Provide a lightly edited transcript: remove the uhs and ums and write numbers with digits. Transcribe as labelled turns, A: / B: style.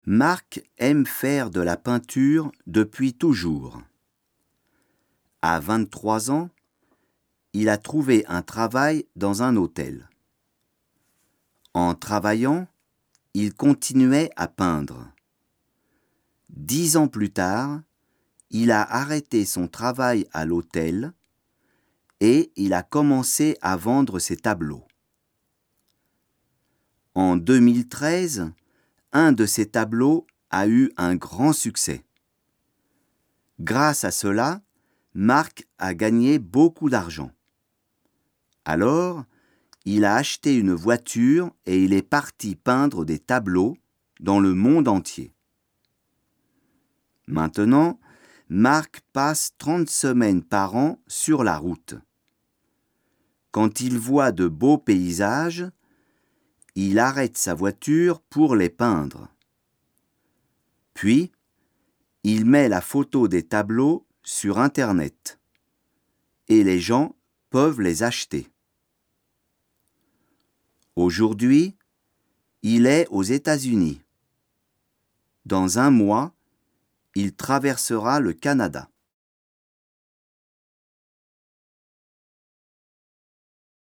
A: Marc aime faire de la peinture depuis toujours. À 23 ans, il a trouvé un travail dans un hôtel. En travaillant, il continuait à peindre. 10 ans plus tard, il a arrêté son travail à l'hôtel et il a commencé à vendre ses tableaux. En 2013, un de ses tableaux a eu un grand succès. Grâce à cela, Marc a gagné beaucoup d'argent. Alors, il a acheté une voiture et il est parti peindre des tableaux dans le monde entier. Maintenant, Marc passe 30 semaines par an sur la route. Quand il voit de beaux paysages, il arrête sa voiture pour les peindre. Puis, il met la photo des tableaux sur Internet et les gens peuvent les acheter. Aujourd'hui, il est aux États-Unis. Dans un mois, il traversera le Canada.